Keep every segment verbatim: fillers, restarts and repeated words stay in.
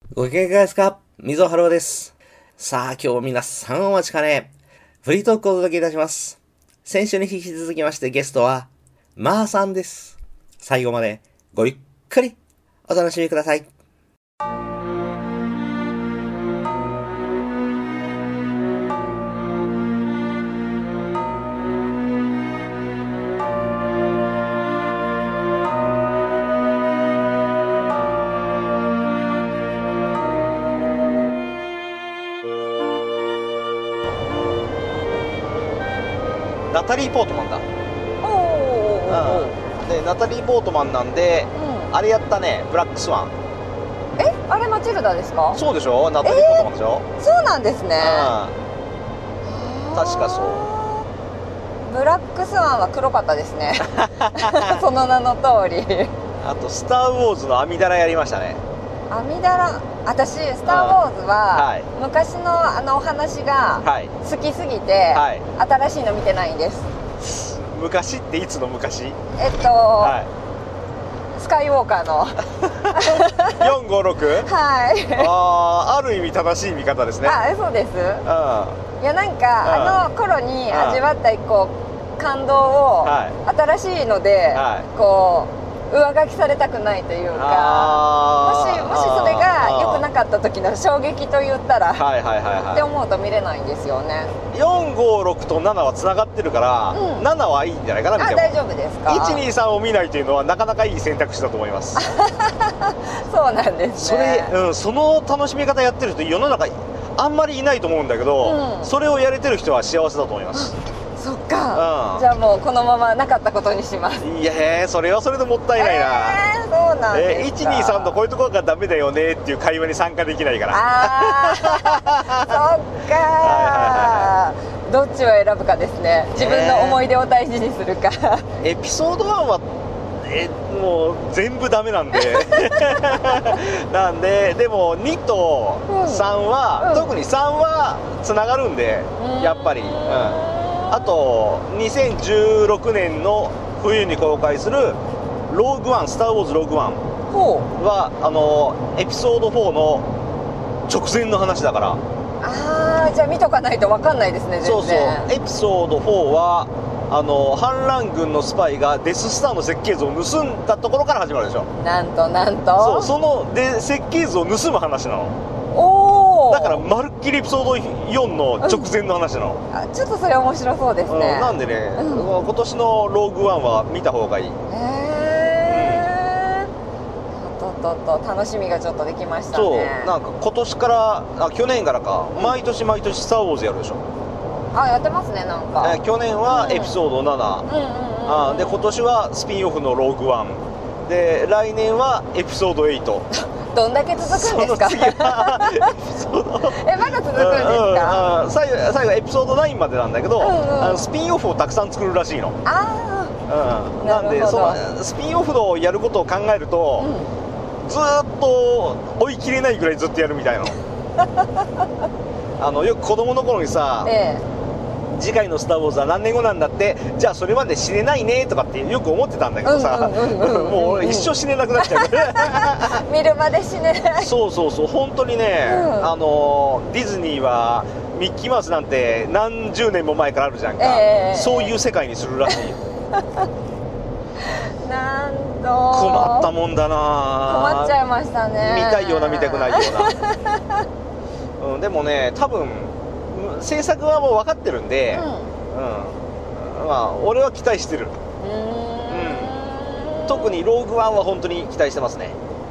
ご機嫌いかがですか？溝春夫です。さあ、今日皆さんお待ちかね、フリートークをお届けいたします。先週に引き続きましてゲストは、まーさんです。最後までごゆっくりお楽しみください。 ナタリー・ポートマンだ。 おーおーおーおうん、でナタリー・ポートマンなんで、 うんあれやったね、ブラックスワン。 え、あれマチルダですか？ そうでしょ、ナタリー・ポートマンでしょ、 そうなんですね。 うん、確かそうブラックスワンは黒かったですね。その名の通り。 あとスター・ウォーズのアミダラやりましたね。 阿弥陀羅、私スター・ウォーズは、 はい昔のあのお話がはい好きすぎて、 はい新しいの見てないんです。 昔っていつの昔？ えっと、 はスカイウォーカーのいよんごろくはいあー、ある意味正しい見方ですね。 あ、そうです。 ういや、なんかあの頃に味わったこう感動をは新しいので、 はいこう上書きされたくないというか、もあーしもしそれが良くなかった時の衝撃と言ったら、 はいはいはいっては思うと見れないんですよね。 い。よんごろくとななはつながってるから、 うんななはいいんじゃないかな、見あ、 ても。 大丈夫ですか？ いちにさんを見ないというのはなかなかいい選択肢だと思います。 そうなんですそれ、 ね。 うん、その楽しみ方やってる人世の中あんまりいないと思うんだけど、 うんそれをやれてる人は幸せだと思います。 そっか、 うんじゃあもうこのままなかったことにします。 いやー、それはそれでもったいないな。 えー、そうなんえー、 ですか。 いちにさんのこういうところがダメだよねっていう会話に参加できないから。 あーそっかー、どっちを選ぶかですね。自分の思い出を大事にするか。 エピソードワンはえもう全部ダメなんでなんで、でもにとさんは、 うん特にさんはつながるんで、 うんやっぱり、うん、あとにせんじゅうろくねんの冬に公開するローグワン、スター・ウォーズ・ローグワンほう。 はあのエピソードフォーの直前の話だから。 あー、じゃあ見とかないと分かんないですね、全然。 そうそう、エピソードフォーはあの反乱軍のスパイがデススターの設計図を盗んだところから始まるでしょ。 なんとなんと。 そう、そので設計図を盗む話なの。 おお。 だからまるっきりエピソードよんの直前の話なの。 あ、ちょっとそれ面白そうですうん、 ね。 なんでね、 うん今年のローグワンは見た方がいい。 へえ。とっとっと楽しみがちょっとできましたね。 そう、なんか今年からあ去年からか、毎年毎年スター・ウォーズやるでしょ。 あ、やってますね、なんか。 え去年はエピソードなな、 うんうんうん、 あで今年はスピンオフのローグワンで、来年はエピソードエイト。 どんだけ続くんですか？ その次はエピソードえ、まだ続くんですか？ うんうん、最後最後エピソードナインまでなんだけど、 うんうん、 あのスピンオフをたくさん作るらしいの。 あうん、なんでなるほどそのスピンオフをやることを考えると、 あ、うん、 ずーっと追い切れないぐらいずっとやるみたいなのあのよく子供の頃にさ、 え次回の「スター・ウォーズ」は何年後なんだって、じゃあそれまで死ねないねとかってよく思ってたんだけどさ、 うんうんうんうんうんもう俺一生死ねなくなっちゃうえ見るまで死ねない。 そうそうそう、本当にね、 うんあのディズニーはミッキーマウスなんて何十年も前からあるじゃんか、 ええそういう世界にするらしいよ。 なんと困ったもんだな。 困っちゃいましたね。 見たいような見たくないような、うん、でもね、多分制作はもう分かってるんで、 うん、 うんまあ俺は期待してる。 うーん、 特にローグワンは本当に期待してますね。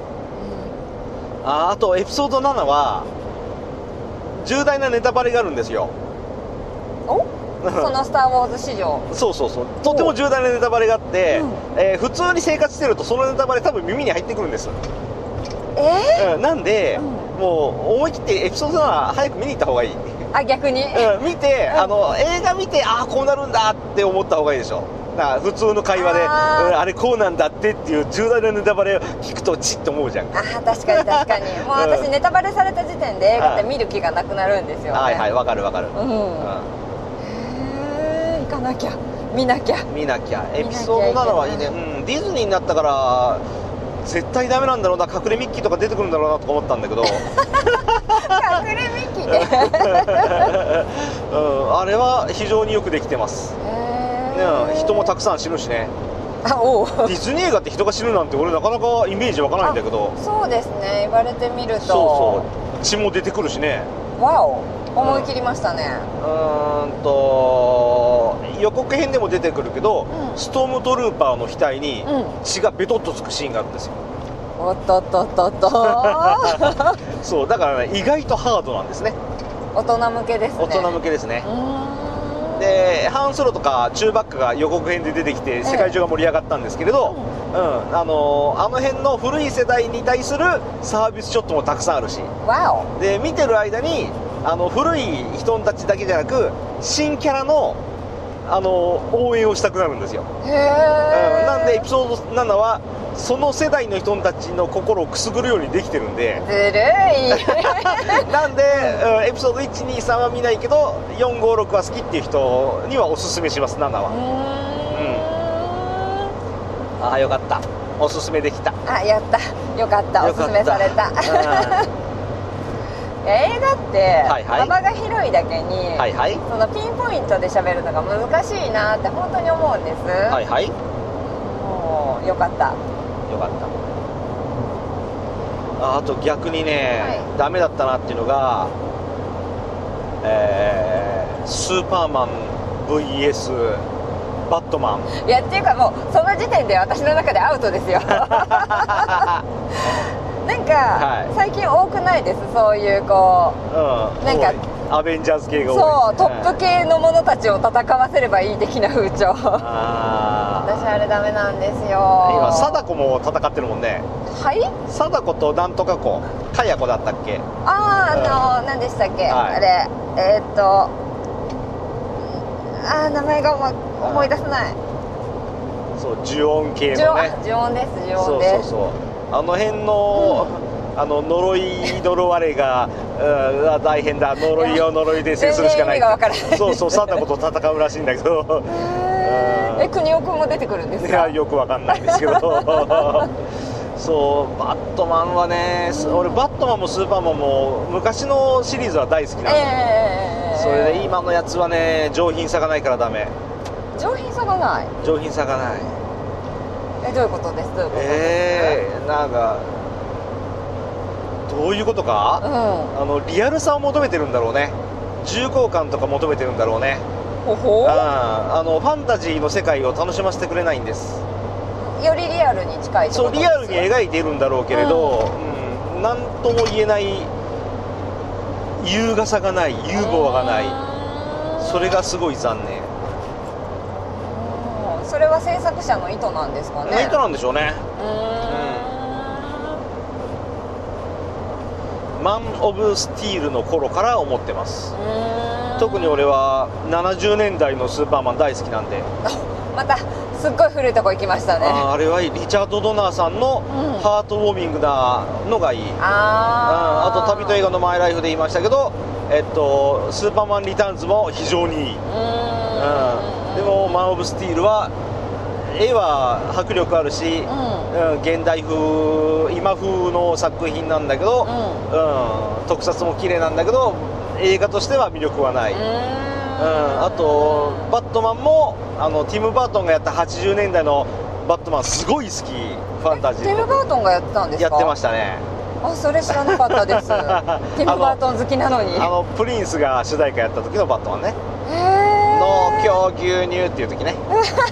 ああとエピソードななは重大なネタバレがあるんですよ。 おその「スター・ウォーズ」史上。 そうそうそう、とても重大なネタバレがあって、 うんえー普通に生活してるとそのネタバレ多分耳に入ってくるんです、 えうん、なんで、 うもう思い切ってエピソードなな早く見に行った方がいい、 ー、あ、逆に、 うん、見て、 うんあの映画見て、ああこうなるんだって思った方がいいでしょ。だから普通の会話であーうんあれこうなんだってっていう重大なネタバレを聞くとチッと思うじゃん。 あー、確かに確かに。もう私ネタバレされた時点で映画って見る気がなくなるんですよね。 はいはいわかるわかる、 うん、 うへえ、行かなきゃ、見なきゃ。 ん、見なきゃ。エピソードななはいいね、うん、ディズニーになったから絶対ダメなんだろうな、隠れミッキーとか出てくるんだろうなとか思ったんだけど隠れミッキーでうん、あれは非常によくできてます、うん、人もたくさん死ぬしね。 あ、おうディズニー映画って人が死ぬなんて俺なかなかイメージわからないんだけど。 そうですね、言われてみると。 そうそう血も出てくるしね。 わお、思い切りましたね。 うーんと予告編でも出てくるけど、 うん、 ストームトルーパーの額に血がベトッとつくシーンがあるんですよ、 うん、おっとっとっとっとそうだからね、意外とハードなんですね。 大人向けですね。 大人向けですね。 うーん、 でハンソロとかチューバックが予告編で出てきて世界中が盛り上がったんですけれど、うん、あのー、あの辺の古い世代に対するサービスショットもたくさんあるし、 わお、 で見てる間にあの古い人たちだけじゃなく新キャラの、あのー、応援をしたくなるんですよ。 へえ、 うん、なんでエピソードななはその世代の人たちの心をくすぐるようにできてるんで、 ずるいなんで、うん、エピソードいち、に、さんは見ないけどよん、ご、ろくは好きっていう人にはおすすめします。ななは。 うーん、 うん、ああよかった、おすすめできた。 あ、やった、よかった、おすすめされた。 うんいや、映画って、 はいはい、 幅が広いだけに、 はいはい、 そのピンポイントで喋るのが難しいなって本当に思うんです。 はいはい、 もうよかった、 よかった。 あ, あと逆にね、はい、ダメだったなっていうのが、えー、スーパーマン ブイエス バットマン。 いやっていうか、もうその時点で私の中でアウトですよなんか、はい、最近多くないです、そういうこう、うん、なんかアベンジャーズ系が多い。 そう、トップ系の者たちを戦わせればいい的な風潮あ私あれダメなんですよ。 今貞子も戦ってるもんね。 はい、 貞子となんとか子かや子だったっけ。 ああ、あのー、何でしたっけ、はい、あれえー、っとああ名前が思い、思い出せない。 そう、呪音系のね。 呪音です、呪音です。 そうそうそう、あの辺の、うん、あの呪い呪われが、うん、大変だ、呪いを呪いで制するしかない。そうそう、貞子と戦うらしいんだけど、うん、 え、国尾くんも出てくるんですか。 いや、よくわかんないんですけどそう、バットマンはね、うん、俺バットマンもスーパーマンも昔のシリーズは大好きなんで、えー、それで今のやつはね、上品さがないからダメ。 上品さがない。 上品さがない。 え、どういうことです、どういうことです。 えー、なんかどういうことか、うん、あのリアルさを求めてるんだろうね。重厚感とか求めてるんだろうね。 ほほ、 ああのファンタジーの世界を楽しませてくれないんです。 よりリアルに近いってことです。 そう、リアルに描いているんだろうけれど、うんうん、なんとも言えない優雅さがない、ユーモアがない、それがすごい残念。 それは制作者の意図なんですかね。 意図なんでしょうね。うん、マン・オブ・スティールの頃から思ってます。特に俺はななじゅうねんだいのスーパーマン大好きなんで。 またすっごい古いとこ行きましたね。 あ, あれはいい。リチャード・ドナーさんのハートウォーミングなのがいい。うん、あ, あと旅と映画のマイライフで言いましたけど、えっと、スーパーマンリターンズも非常にいい。うん、でもマン・オブ・スティールは絵は迫力あるし、うんうん、現代風今風の作品なんだけど、うんうん、特撮も綺麗なんだけど映画としては魅力はない。うん、あとバットマンもあのティム・バートンがやったはちじゅうねんだいのバットマンすごい好き。ファンタジー。 ティム・バートンがやってたんですか。 やってましたね。 あ、それ知らなかったですティム・バートン好きなのに。 あのプリンスが主題歌やった時のバットマンね。 へ農協牛乳っていう時ね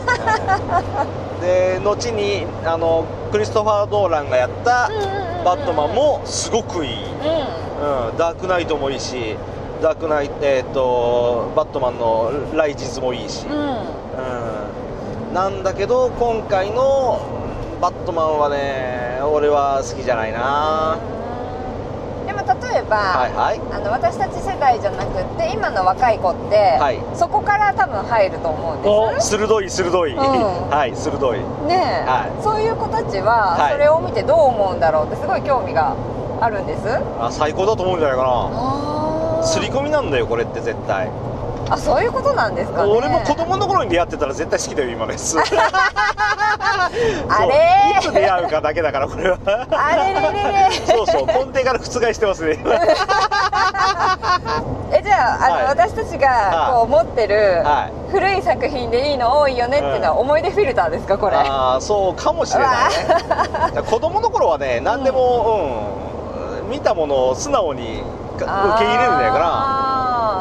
で後にあのクリストファー・ノーランがやったバットマンもすごくいい、うんうん、ダークナイトもいいし、ダークナイト、えー、とバットマンのライジズもいいし、うんうん、なんだけど今回のバットマンはね、俺は好きじゃないな。 でも例えば、はいはい、あの私たち世代じゃなくって今の若い子って、はい、そこから多分入ると思うんです。 鋭い鋭い、うん、はい鋭いねえ、はい、そういう子たちはそれを見てどう思うんだろうってすごい興味があるんです。 あ、最高だと思うんじゃないかな。刷り込みなんだよこれって絶対。 あ、そういうことなんですかね。 俺も子供の頃に出会ってたら絶対好きだよ今のやつ。 あれいつ出会うかだけだからこれは。 あれれれれ。 そうそう、根底から覆してますね。 え、じゃあ、あの、はい、私たちがこう持ってる古い作品でいいの多いよねっていうのは思い出フィルターですかこれ。 ああ、そうかもしれないね。子供の頃はね、何でも、うん、うん、見たものを素直に受け入れるんだよから。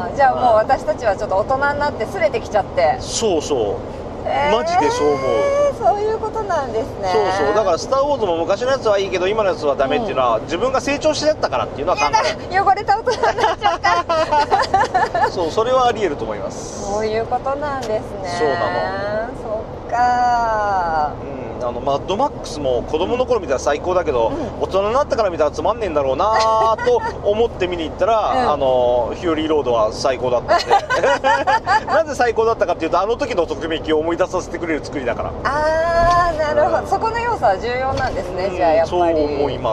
じゃあもう私たちはちょっと大人になってすれてきちゃって。 そうそう、えー、マジでそう思う。 そういうことなんですね。 そうそう、だから「スター・ウォーズ」も昔のやつはいいけど今のやつはダメっていうのは、うん、自分が成長してやったからっていうのは考える。汚れた大人になっちゃうからそう、それはありえると思います。 そういうことなんですね。 そうなの。 そっかー、うん、あのマッドマックスも子供の頃見たら最高だけど、うん、大人になったから見たらつまんねえんだろうなと思って見に行ったら、うん、あのフューリーロードは最高だったんでなぜ最高だったかっていうと、あの時のときめきを思い出させてくれる作りだから。 ああ、なるほど、うん、そこの要素は重要なんですね、うん、じゃあやっぱり。 そう思います。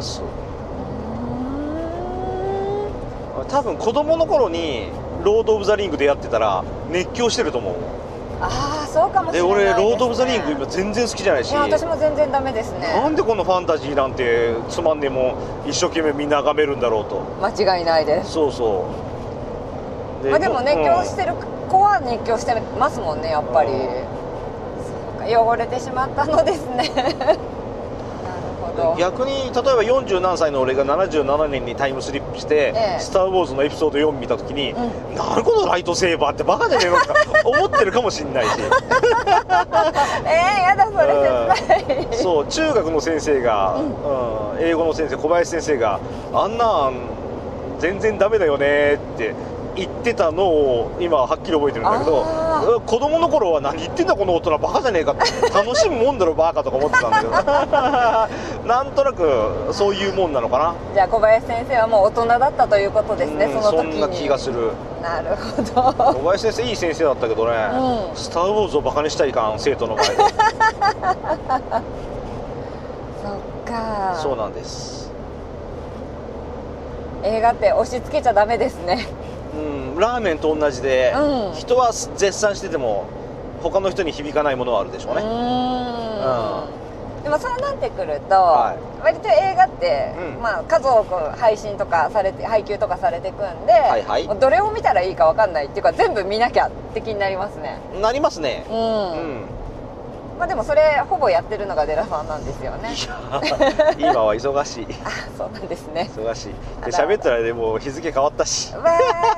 多分子供の頃にロード・オブ・ザ・リングでやってたら熱狂してると思う。 ああ、そうかもしれないですね。 で、俺ロード・オブ・ザ・リング今全然好きじゃないし。いや、 私も全然ダメですね。 なんでこのファンタジーなんてつまんねえもん一生懸命みんな眺めるんだろうと。 間違いないです。 そうそうで、まあ、でも熱狂してる子は熱狂してますもんね、やっぱり。そうか、汚れてしまったのですね。 逆に例えばよんじゅう何歳の俺がななじゅうななねんにタイムスリップして「ええ、スター・ウォーズ」のエピソードよん見た時に、うん、なるほどライトセーバーってバカじゃねえのとか思ってるかもしんないし。 えー、やだそれ切ない。 そう、中学の先生が、うんうん、英語の先生小林先生が「あんなん全然ダメだよね」って言ってたのを今はっきり覚えてるんだけど、子供の頃は何言ってんだこの大人バカじゃねえかって楽しむもんだろバカとか思ってたんだけどなんとなくそういうもんなのかな。 じゃあ小林先生はもう大人だったということですね、うん、その時に。 そんな気がする。 なるほど。 小林先生いい先生だったけどね、うん、スター・ウォーズをバカにしたいかん生徒の前で。そっか。 そうなんです。 映画って押し付けちゃダメですね。 うん、ラーメンと同じで、うん、人は絶賛してても他の人に響かないものはあるでしょうね。うん、うん、 でもそうなってくると、はい、割と映画って、うん、まあ、数多く配信とかされて配給とかされていくんで、はいはい、どれを見たらいいか分かんないっていうか全部見なきゃって気になりますね。 なりますね。うん、うん、 まあでもそれほぼやってるのがデラさんなんですよね。 いや今は忙しい。 あ、そうなんですね。 忙しいで喋ったらでも日付変わったし。わ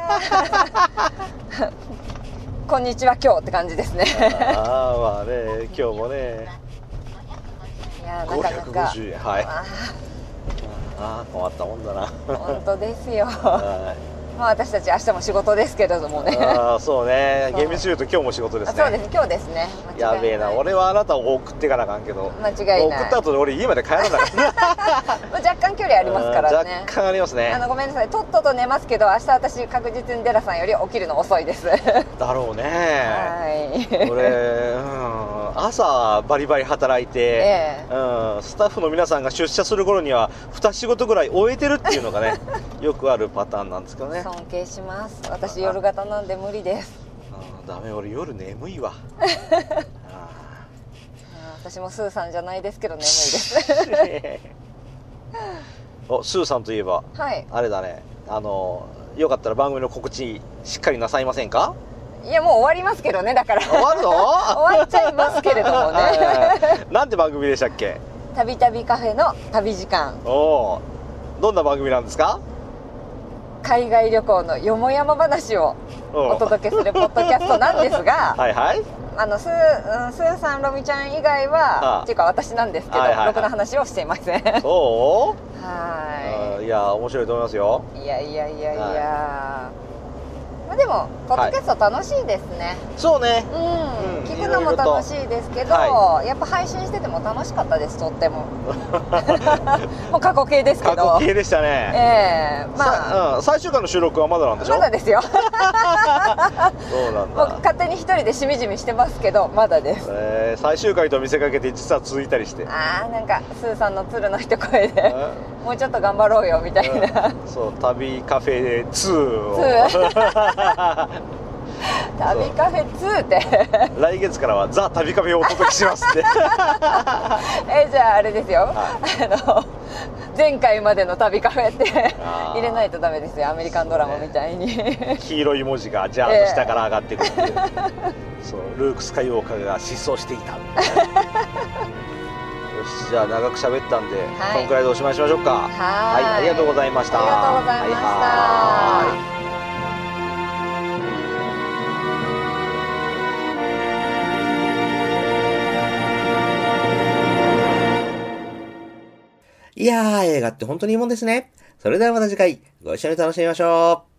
こんにちは今日って感じですね。 ああ、まあね、今日もね。 いや、なかなかごひゃくごじゅうえん、 はい。ああ、困ったもんだな。 本当ですよ。はい、まあ私たち明日も仕事ですけれどもね。 ああ、そうね。厳密に言うと今日も仕事ですね。 そうです、今日ですね。 やべえな、俺はあなたを送っていかなあかんけど。 間違いない。 送った後で俺家まで帰らなかった。 若干距離ありますからね。 若干ありますね。 あのごめんなさい、とっとと寝ますけど明日私確実にデラさんより起きるの遅いです。 だろうね。はい。俺、うん、朝バリバリ働いて、ええ、うん、スタッフの皆さんが出社する頃にはに仕事ぐらい終えてるっていうのがね、よくあるパターンなんですけどね。 尊敬します。私夜型なんで無理です。 あ、ダメ、俺夜眠いわ。 あ、私もスーさんじゃないですけど眠いです。 お、スーさんといえば、はい、あれだね、あのよかったら番組の告知しっかりなさいませんか？ いや、もう終わりますけどね。だから終わるの？ 終わっちゃいますけれどもね。 なんて番組でしたっけ？ たびたびカフェの旅時間。 おお、どんな番組なんですか？ 海外旅行のよもやま話をお届けするポッドキャストなんですが、 はいはい、 あのスー、うん、スーさん、ロミちゃん以外は、っていうか私なんですけど、はいはいはい、ろくな話をしていません。 そう？ はい。 いや、面白いと思いますよ。 いやいやいやいや。はい、まあ、でもポッドキャスト楽しいですね。 はい、そうね。 うん。うん、聞くのも楽しいですけど、はい、やっぱ配信してても楽しかったです、とっても。もう過去形ですけど。 過去形でしたね。 ええー、まあ、 うん、最終回の収録はまだなんでしょ？ まだですよ。 そうなんだ。 もう勝手に一人でしみじみしてますけど、まだです。 えー、最終回と見せかけて実は続いたりして。 ああ、なんかスーさんの鶴の一声で、もうちょっと頑張ろうよみたいな。 うん、そう、旅カフェツーを。 旅カフェツーって来月からはザ旅カフェをお届けしますってえじゃああれですよ、はい、あの前回までの旅カフェって入れないとダメですよ、アメリカンドラマみたいに、 ね、黄色い文字がジャーッと下から上がってくるって、えー、そうルーク・スカイウォーカーが失踪していたよし、じゃあ長く喋ったんで、はい、このくらいでおしまいしましょうか。はい、はい、ありがとうございました。 ありがとうございました。はいはい、 いやー、映画って本当にいいもんですね。それではまた次回、ご一緒に楽しみましょう。